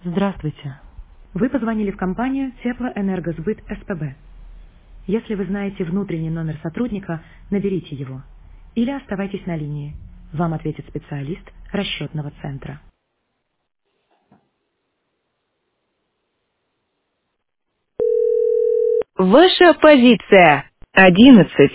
Здравствуйте. Вы позвонили в компанию Теплоэнергосбыт СПБ. Если вы знаете внутренний номер сотрудника, наберите его. Или оставайтесь на линии. Вам ответит специалист расчетного центра. Ваша позиция 11.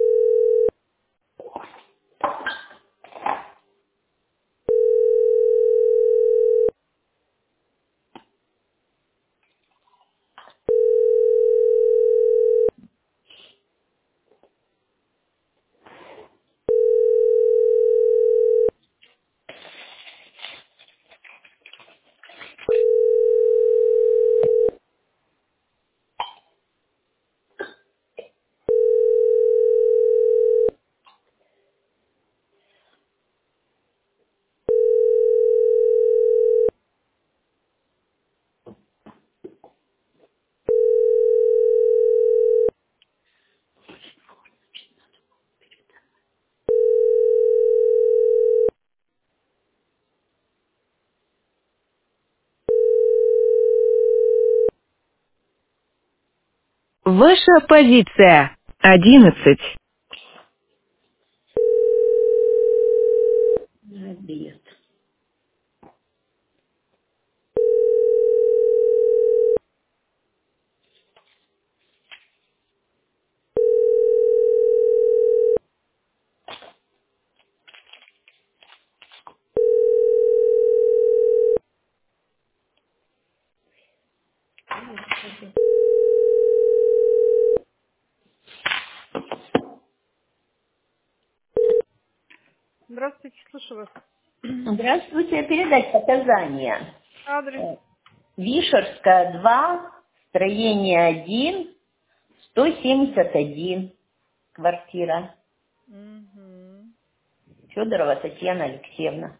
Ваша позиция 11. Забит. Здравствуйте, слушаю вас. Здравствуйте, передать показания. Адрес. Вишерская, 2, строение 1, 171, квартира. Угу. Федорова Татьяна Алексеевна.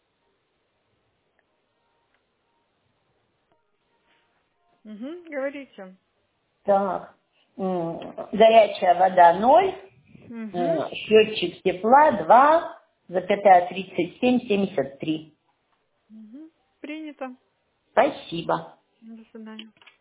Угу. Говорите. Так, горячая вода 0, Угу. счетчик тепла 2,3773. Угу. Принято. Спасибо. До свидания.